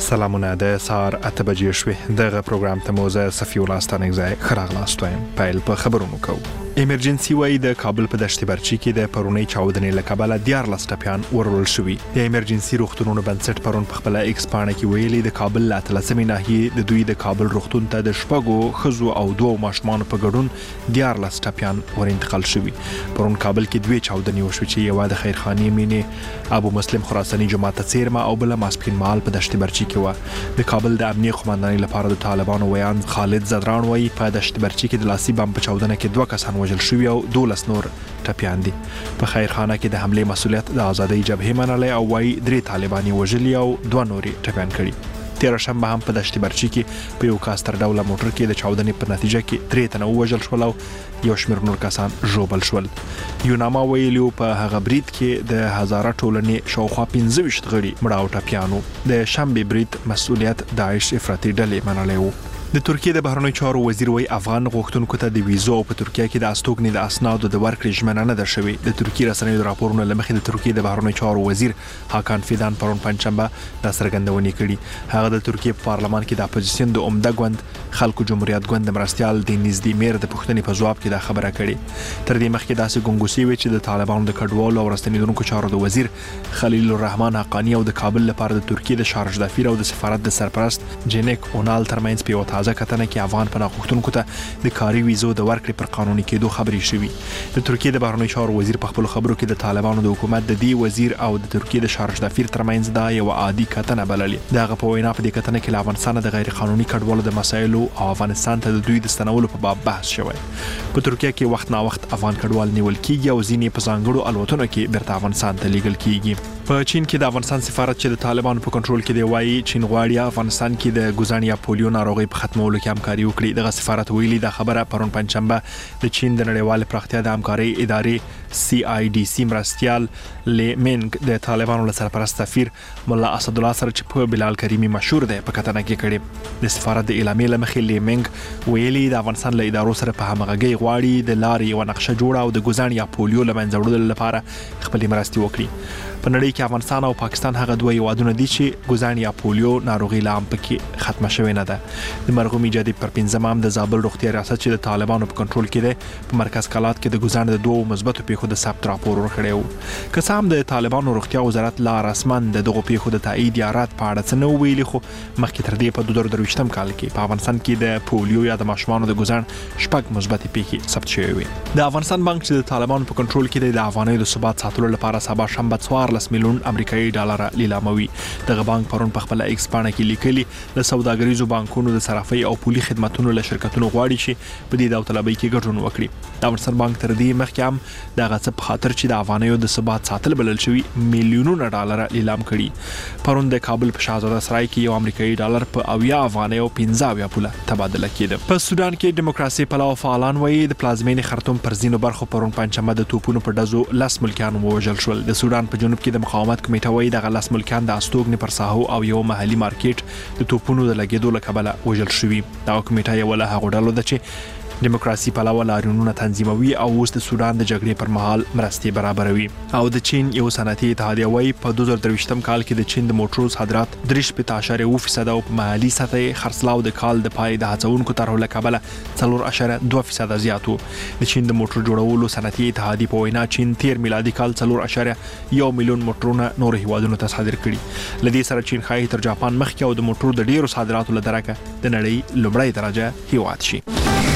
سلامونه د سهار 8 بجې شوې دغه پروګرام ته مو زه صفي الله ستانګزای خراغلاست وایم پیل په خبرونو کوو. ایمرجنسي وای د کابل په دشت برچی کې د پرونی چاودنې لکبله 14 ټپیان ورول شوي. د ایمرجنسي روغتونونو بنسټ پرون په خپل ایکس پاڼه کې ویلي د کابل لا تلسمې ناحیې د دوی د کابل روغتون ته د شپږو خزو او دوه ماشومان په ګډون 14 ټپیان ور انتقال شوي. پرون کابل کې دوه چاودنې وشو چې یو د خیرخانې مینه ابو مسلم خراساني جماعت څیرما او بل ماسپین مال په دشت برچی کې و. د کابل د امنیه قومندانۍ لپاره د طالبانو ویان خالد زدران وایي په دشت برچی کې د لاسي بم په چاودنه کې 2 کسان وژل شوي او 12 نور ټپیان دي. په خیرخانه کې د حمله مسؤلیت د آزادۍ جبهې منلې او وايي 3 طالباني وژلي او 2 نوري ټپیان کړي. تیر شنبه هم په دشت برچی کې په یو کاستر ډوله موټر کې د چاودنې په نتیجه کې 3 تنه وژل شول او یو شمېر نور کسان ژوبل شول. یوناما ویلو په هغه برید کې د هزاره ټولنې شاوخوا 15 غړي مړه او ټپیانو. د شنبه برید مسؤلیت داعش افراطي ډلې منلې وو. د ترکیه د بهرنیو چارو وزیر وای افغان غوښتونکو ته د ویزو په ترکیه کې د استوګنې د اسنادو د ورکړې ژمنه نه ده شوې. د ترکیه رسنیو راپورونه لمخې د ترکیه د بهرنیو چارو وزیر هاکان فیدان پرون پنځشنبه د څرګندونې کړي. هغه د ترکیه په پارلمان کې د اپوزیسیون د عمده ګوند خلکو جمهوریت ګوند مرستيال د نږدې میر د پښتنې په جواب کې دا خبره کړې. تر دې مخکې داسې ګونګوسي وي چې د طالبانو د کډوالو او راستنیدونکو چارو د وزیر خلیل الرحمن حقانی او د کابل لپاره د ترکیه د شارج دافیر او د سفارت د سرپرست جنیک اونال ترمنځ په یو تازه کتنه کې افغان پناهغوښتونکو ته د کاري ویزو د ورکړې پر قانوني کېدو خبرې شوې. د ترکیه د بهرنیو چارو وزیر په خپل خبرو کې د طالبانو د حکومت د دې وزیر او د ترکیه د شارج دافیر ترمنځ دا یو عادي کتنه بللې. دغه په وینا په دې کتنه کې افغانستان د غیر قانوني کډوالو د مسایلو او افغانستان ته د دوی د ستنولو په باب بحث شوی. په ترکیه کې وخت نا وخت افغان کډوال نیول کیږي او ځینې په ځانګړو الوتنو کې بیرته افغانستان ته لیږل کیږي. په چین کې د افغانستان سفارت چې د طالبانو په کنټرول کې دی وایي چین غواړي افغانستان کې د ګوزانیا پولیو ناروغي په ختمولو کې همکاري وکړي. دغه سفارت ویلي دا خبره پرون پنځشنبه د چین د نړیوال پراختیا د همکارۍ ادارې CIDC مرستيال لیمنګ د طالبانو له سرپرست سفیر مولا اسد الله سره چې په بلال کریمی مشهور دی په کتنه کې کړي. د سفارت د اعلامیې لمخې لیمنګ ویلي د افغانستان له ادارو سره په همغږي غواړي د لارې او نقشه جوړه او د ګوزانیا پولیو لمنځه وړلو لپاره خپلې مرستې وکړي. په نړۍ کې افغانستان او پاکستان هغه دوه هیوادونه دي چې ګوزانیا پولیو ناروغي لام پکې ختمه شوې نه ده. د مرغوم ایجادي پر 15 د زابل روغتیا ریاست چې د طالبانو په کنټرول کې دی په مرکز کلات کې د ګوزان د دوه مثبتو پیښو د ثبت راپور ورکړی وو. که څه هم د طالبانو روغتیا وزارت لا رسمن دغه پیښو د تایید یا رد په اړه څه نه ویلي، خو مخکې تر دې په 2023 کال کې په افغانستان کې د پولیو یا د ماشومانو د ګوزان شپږ مثبتې پیښې ثبت شوې وي. د افغانستان بانک چې د طالبانو په کنټرول کې دی د افغانۍ د ثبات ساتلو لپاره سبا شنبه 14 میلیون امریکایي ډالر لیلاموي. دغه بانک پرون په خپل ایکس پاڼه کې لیکلي د سوداګریزو بانکونو د صرافۍ او پولي خدماتو له شرکتونو غواړي چې په دې داوطلبۍ کې ګډون وکړي. د افغانستان بانک تر دې مخکې هم دغه څه په خاطر چې د افغانیو د ثبات ساتل بلل شوی میلیونونه ډالر لیلام کړي. پرون د کابل په شاهزاده سرای کې یو امریکایي ډالر په 80 افغانیو 15 پوله تبادله کېده. په سودان کې دیموکراسي پلو فعالان وایي د پلازمینې خرطوم پر ځینو برخو پرون پنځمه د توپونو په ډزو 10 ملکیان وژل شول. د سودان په جنوب کې د مقاومت کمیټه وایي دغه 10 ملکیان د استوګنې پر ساحو او یو محلي مارکیټ د توپونو د لګېدو له کبله وژل شوي. دغه کمیټه یو له هغو ډلو ده چې دیموکراسي پلوه لاریونونه تنظیموي او اوس د سودان د جګړې پر مهال مرستې برابروي. او د چین یو صنعتي اتحادیه وایي په 2023 کال کې د چین د موټرو صادرات 3.8% او په محلي سطح خرڅلاو د کال د پای د هڅونکو طرحو له کبله 4.2% زیات وو. د چین د موټر جوړولو صنعتي اتحادیه په وینا چین تیر میلادي کال 4.1 میلیون موټرونه نور هیوادونو ته صادر کړي. لدې سره چین خایي تر جاپان مخکې او د موټرو د ډیرو صادراتو له درکه د نړۍ لومړی درجه هیواد شي.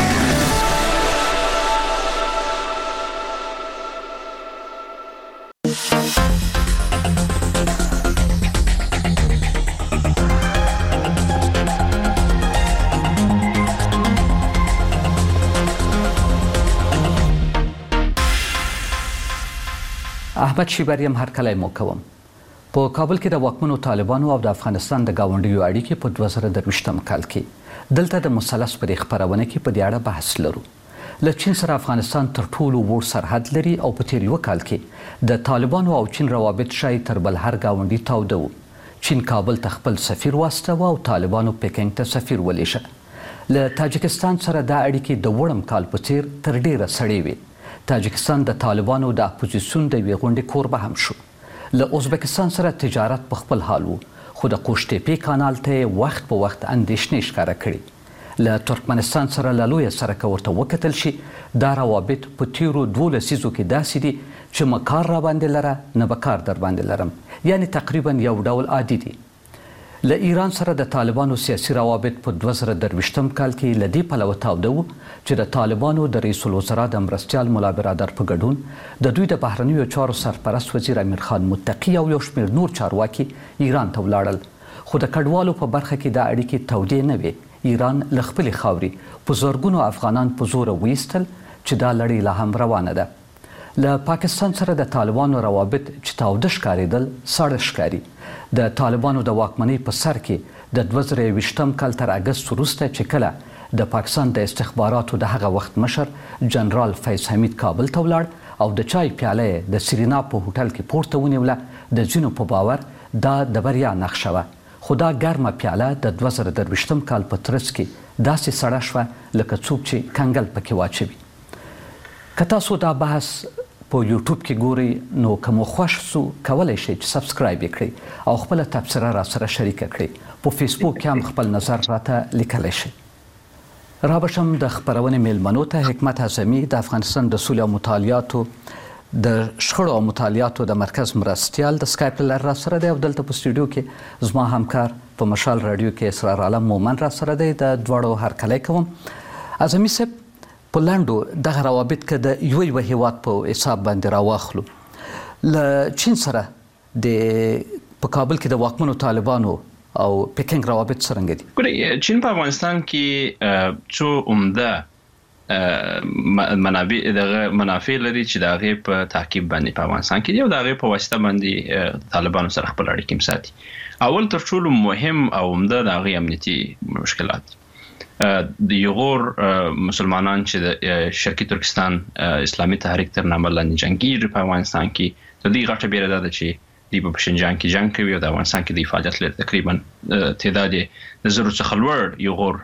احمد شیبریم هر کله مو کوم. په کابل کې د واکمنو طالبانو او د افغانستان د گاونډیو اړیکې په 2023 کال کې دلته د مثلث پر خبرونه کې په دې اړه بحث لرو. له چین سره افغانستان تر ټولو وړ سرحد لري او په تیر یو کال کې د طالبانو او چین روابط شای تر بل هر گاونډي تاوده وو. چین کابل ته خپل سفیر واستاوه او طالبانو پکینګ ته سفیر ولېږه. له تاجکستان سره دا اړیکې د وړم کال په تیر تر ډیره سړې وي. تاجکستان د طالبانو د اپوزیسیون د وی غونډې کوربه هم شو. له ازبکستان سره تجارت په خپل حال وو، خو د قوشتېپې کانال ته وخت په وخت اندېښنې ښکاره کړي. له ترکمنستان سره له لویه سرکه ورته وکتل شي دا روابط په تیرو 2 لسیزو کې داسې دي چې مکار را باندې لره نه به کار در باندې لرم، یعنی تقریبا یو ډول عادي دي. له ایران سره د طالبانو سیاسي روابط په 2023 کال کې له دې پلوه تاوده وو چې د طالبانو د رئیس الوزرا د مرستیال ملا برادر په ګډون د دوی د بهرنیو چارو سرپرست وزیر امیر خان متقي او یو شمېر نور چارواکي ایران ته ولاړل. خو د کډوالو په برخه کې دا اړیکې تودې نه وې. ایران له خپلې خاورې په زرګونو افغانان په زوره ویستل چې دا لړۍ لا هم روانه ده. له پاکستان سره د طالبانو روابط چې تاوده ښکارېدل ساړه ښکاري. د طالبانو د واکمنۍ په سر کې د 2020 کال تر اګست وروسته چې کله د پاکستان د استخباراتو د هغه وخت مشر جنرال فیض حمید کابل ته ولاړ او د چای پیاله د سرینا په هوټل کې پورته ونیوله. د ځینو په باور دا د بریا نښه وه، خو دا ګرمه پیاله د 2023 کال په ترڅ کې داسې سړه شوه لکه څوک چې کنګل پکې واچوي. که تاسو دا بحث په یوټیوب کې ګورئ نو که مو خوښ سو کولی شئ چې سبسکرایب یې کړئ او خپله تبصره را سره شریکه کړئ. په فیسبوک کې هم خپل نظر راته لیکلی شئ. را بشم د خپرونې میلمنو ته حکمت اعظمي د افغانستان د سولې او مطالعاتو د شخړو او مطالعاتو د مرکز مرستیال د سکایپ له لارې را سره دی او دلته په سټوډیو کې زما همکار په مشال راډیو کې اسرار عالم مومن را سره دی. د دواړو هرکلی کوم. اعظمي صاحب، په لنډو دغه روابط که د یوه هیواد په حساب باندې راواخلو، له چین سره په کابل کې د واکمنو طالبانو او پکینګ روابط څرنګه دي؟ ګورئ، چین په افغانستان کې څو عمده منافع لري چې د هغې په تعقیب باندې په افغانستان کې دي او د هغې په واسطه باندې طالبانو سره خپل اړیکې ساتي. اول تر ټولو مهم او عمده د هغې امنیتي مشکلات د یغور مسلمانان چې د شرقي ترکستان اسلامي تحریک تر نامه لاندې جنګیږي په افغانستان کې، د دې غټه بیره ده چې دوی په شینجان کې جنګ کوي او د افغانستان کې د فعالیت لري. تقریبا تعداد د زرو څخه لوړ یغور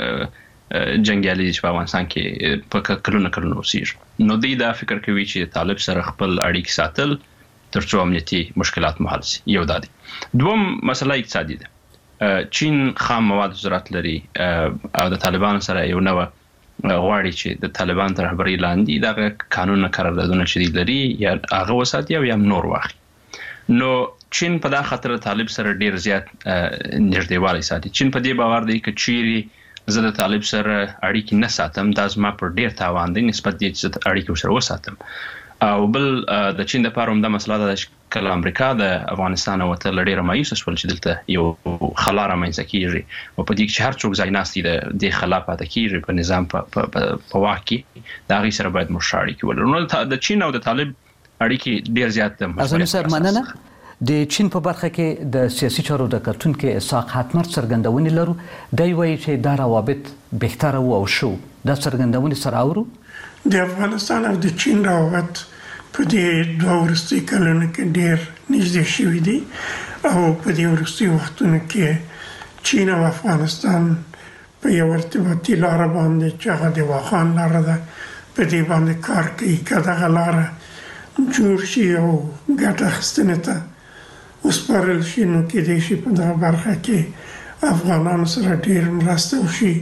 جنګیالي چې په افغانستان کې په کلونه اوسېږي. نو دوی دا فکر کوي چې طالب سره خپل اړیکې ساتل تر څو امنیتي مشکلات مهال شي. یو دا دی. دوم مسله اقتصادي ده. چین خام مواد زراعت لري او د طالبانو سره یو نوع غواړي چې د طالبان تر رهبرۍ لاندې دغه قانون قراردادونه چې دی لري یا هغه وساتي او یا نور واخلي. نو چین په دا خاطر طالب سره ډیر زیات نږدېوالی ساتي. چین په دې باور دی چې چیرې زه د طالب سره اړیکې نه ساتم دا زما پر ډیر تاوان دی نسبت دې چې زه اړیکې ورسره وساتم. او بل د چین لپاره همدا مسله ده چې کله امریکا د افغانستان وتل ډېره مایوسه شول چې دلته یو خلا رامنځته کېږي او په دې کې چې هر څوک ځای ناست د دې خلا پاتې کېږي په نظام په واک کې د هغې سره باید موږ ښه اړیکې ولرو. نو د چین او د طالب اړیکې ډېر زیات اعظمي صاحب، مننه. د چین په برخه کې د سیاسي چارو د کتونکي اسحاق حتمر څرګندونې لرو. دی وایي چې دا روابط بهتره وو او ښه وو. دا څرګندونې سره اورو. د افغانستان او د چین روابط په دې 2 وروستي کلونو کې ډېر نږدې شوي دي او په دې وروستي وختونو کې چین او افغانستان په یو ارتباطي لاره باندې چې هغه د واخان لاره ده په دې باندې کار کوي. که دغه لاره جوړ شي او ګټه اخیستنې ته وسپارل شي نو کېدای شي په دغه برخه کې افغانانو سره ډېر مرسته وشي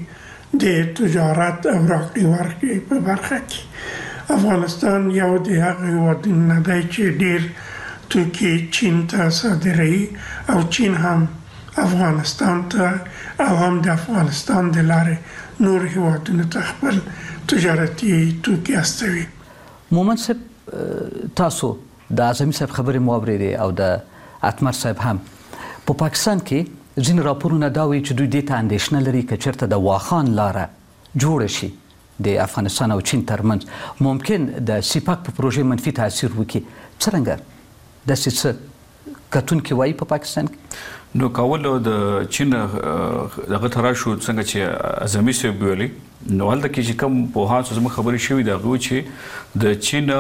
د تجارت او راکړې ورکړې په برخه کې. افغانستان یو د هغه هېوادونو نه دی چې ډېر توکي چین ته صادروي او چین هم افغانستان ته او هم د افغانستان د لارې نور هېوادونو ته خپل تجارتي توکي استوي. مومن صاحب، تاسو د اعظمي صاحب خبرې مو اورېدې او د اتمر صاحب هم. په پاکستان کې ځینې راپورونه دا وایي چې دوی دې ته اندېښنه لري که چېرته د واخان لاره جوړه شي د افغانستان او چین ترمنځ ممکن د سیپاک په پروژې منفي تاثیر وکړي. څرنګه داسې څه کتونکي وایي په پاکستان کې؟ نو کول د چین دغه تر شو څنګه چې اعظمي صاحب ویلي نو هلته کې چې کوم پوهان زموږ خبرې شوي د هغوی چې د چین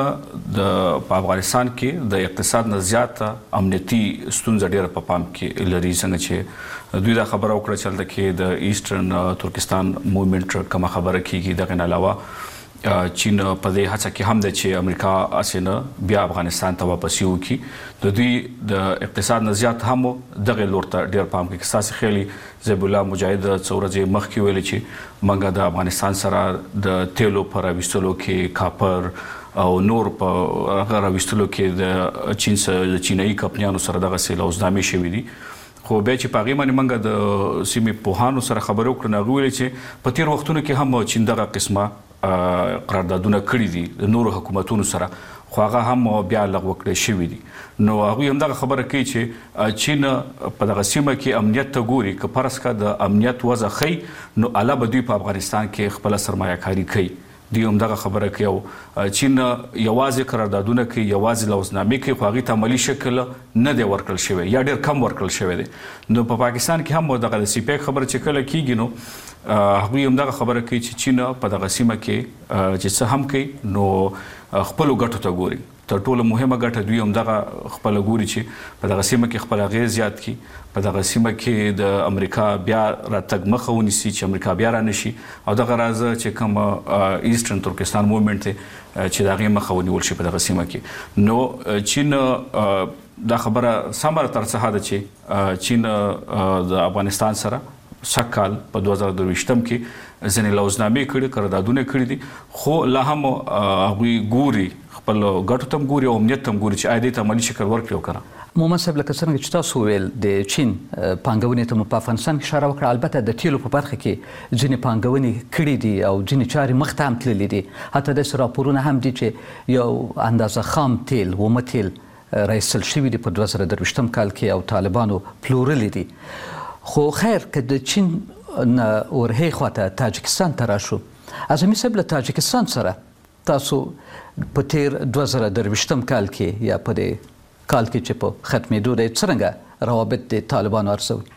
په افغانستان کې د اقتصاد نه زیاته امنیتي ستونزه ډېره په پام کې لري. څنګه چې دوی دا خبره وکړه چې هلته کې د ایسټرن ترکستان موومنټ کومه خبره کېږي. دغه نه علاوه چین په دې هڅه کې هم د چې امریکا اسنه بیا افغانستان ته واپس یو کی د دوی د اقتصاد نزيات هم دغه لور ته ډیر پام کوي. اساس خېلي زیب الله مجاهد څورځي مخ کې ویل چې منګه د افغانستان سره د تیلو پر وستلو کې کاپر او نور په هغه وستلو کې د چینایي کمپنیانو سره دغه سیلوزنامې شوې دي. خو به چې پاغي باندې منګه د سیمې پوهانو سره خبرو کړنه غوړي چې په تیر وختونو کې هم چین دغه قسمه قراردادونه کړی دي د نورو حکومتونو سره خو هغه هم بیا لغوه کړی شوی دي. نو هغه هم دغه خبره کوي چې چین په دغه سیمه کې امنیت ته ګوري که پرس کا د امنیت وضع خي نو علاوه دوی په افغانستان کې خپل سرمایه کاری کوي. دی هم دغه خبره کوي او چین یوازې قراردادونه کوي یوازې لوزنامې کوي خو هغه ته عملی شکل نه دی ورکړل شوی یا ډیر کم ورکړل شوی دی. نو په پاکستان کې هم دغه د سیپیک خبره چې کله کیږي نو هغه هم دغه خبره کوي چې چین په دغه سیمه کې چې څه هم کوي نو خپل ګټو ته ګوري. تر ټولو مهمه ګټه دوی هم دغه خپل ګوري چې په دغه سیمه کې خپل غیر زیات کی په دغه سیمه کې د امریکا بیا راتګ مخه ونیسي چې امریکا بیا را نشي او دغه راز چې کوم ایسترن ترکستان موومېنټ چې دغه مخه ونیول شي په دغه سیمه کې. نو چین دا خبره سمره تر څه ده چې چین د افغانستان سره سکهال په 2023 کې ځنې لوزنامې کړي قراردادونه کړي دي خو لا هم هغوی ګوري خپل ګټو تم ګوري او امنیت تم ګوري چې عادي ته عملی شکل ورکړي وکړه. مومن صاحب لکه څنګه چې تاسو ویل د چین پانګونې ته په افغانستان کې اشاره وکړه البته د تیلو په برخه کې ځینې پانګونې کړي دي او ځینې چارې مخ ته هم تللي دي. حتی داسې راپورونه هم دي چې یو اندازه خام تیل ومه تیل رایستل شوي دي په 2023 کال کې او طالبانو پلورلي دي. خو خیر که د چین ورهی خواته تاجکستان ته راشو اعظمي صاحب له تاجکستان سره تاسو په تیر 2023 کال کې یا په دې کال کې چې په ختمېدو دی څرنګه روابط د طالبانو ارزوي؟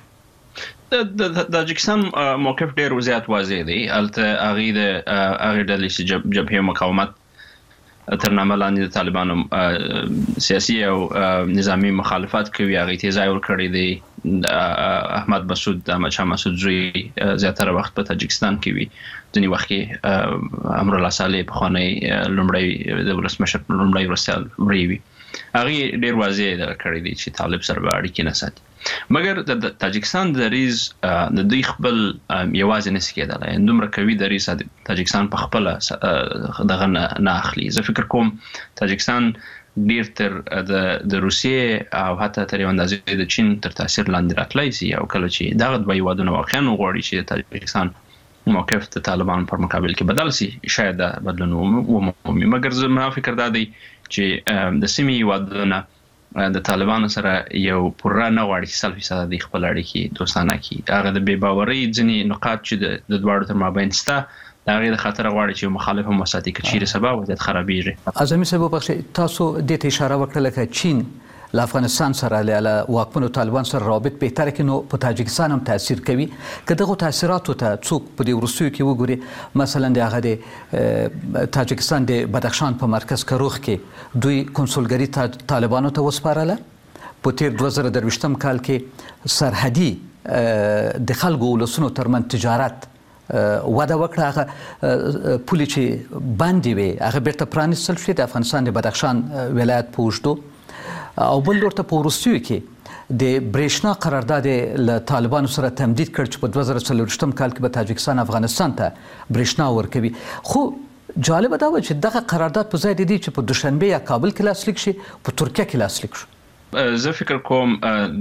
د تاجکستان موقف ډیر زیات واضح دی. البته هغه ډلې چې جبهه مقاومت تر نامه لاندې د طالبانو سیاسي او نظامی مخالفت کوي هغه ته ځای ورکړی دی. احمد مسعود زوی زیاتره وخت په تاجکستان کې وي. ځینې وخت کې امرالله صالح پخوانی لومړی د ولسمشر لومړی ولسمشر وي هغه ډیر واضح کړی دی چې طالب سره اړیکې نه ساتي. مګر د تاجکستان دریز د دوی خپل یوازې نشي کېدلی دومره کوي دریز تاجکستان په خپل دغه نه اخلي. زه فکر کوم تاجکستان ډیر تر د روسیې او حتی تر یو اندازې د چین تر تاثیر لاندې راتلی سي او کله چې دغه دوه هیوادونه واقعا غواړي چې د تاجکستان موقف د طالبان پر مقابل کې بدل سي شاید دا بدلون ومومي. مګر زما فکر دا دی چې د سیمې هیوادونه د طالبانو سره یو پوره نه غواړي چې 100% د خپل اړیکې دوستانه کړي. هغه د بې باورۍ ځینې نقاط چې د دواړو تر مابین شته د هغې د خطر غواړي چې مخالف هم وساتي که چیرې سبا وضعیت خرابېږي. اعظمي صاحب وبخښئ تاسو دې ته اشاره وکړه لکه چین له افغانستان سره له واکمنو طالبان سره روابط بهتره کړي نو په تاجکستان هم تاثیر کوي. که دغو تاثیراتو ته څوک په دې وروستیو کې وګوري مثلا د هغه د تاجکستان د بدخشان په مرکز کروخ کې دوی کنسولګري طالبانو ته وسپارله. په تیر 2023 کال کې سرحدي د خلکو ولسونو ترمنځ تجارت وده وکړه. هغه پولې چې بندې وې هغه بیرته پرانیستل شوې د افغانستان د بدخشان ولایت په اوږدو او بل ورته په وروستیو کې د برېښنا قرارداد له طالبانو سره تمدید کړ چې په 2024 کال کې به تاجکستان افغانستان ته برېښنا ورکوي. خو جالبه دا وه چې دغه قرارداد په ځای د دې چې په دوشنبه یا کابل کې لاسلیک شي په ترکیه کې لاسلیک شو. زه فکر کوم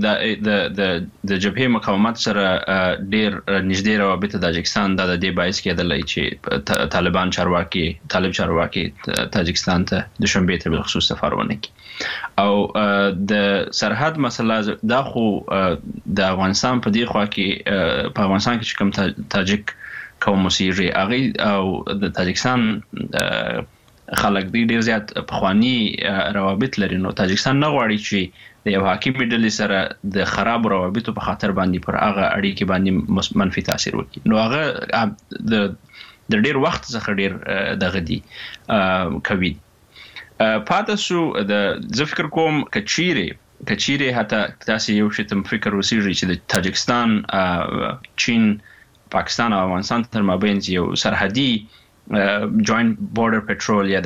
د جبهه مقاومت سره ډیر نږدې روابط د تاجکستان د دې باعث کېدلی چې طالب چارواکي تاجکستان ته د شنبه ته بالخصوص سفر ونه کړي او د سرحد مسله دا خو د افغانستان په دې خوا کې په افغانستان کې چې کوم تاجک قوم اوسېږي هغه او د تاجکستان خلک ډیر زیات پخوانی روابط لري. نو تاجکستان نه غواړي چې د یو حاکم ډلې سره د خراب روابطو په خاطر باندې پر هغه اړیکې باندې منفي تاثیر وکړي. نو هغه د ډیر وخت څخه ډیر دغه دي کوي. پاتې شو زه فکر کوم کچيري حتی تاسو یو شی تم فکر وسیږي چې د تاجکستان چین پاکستان او افغانستان تر مابین یو سرحدي جوائنٹ بارډر پټرول یا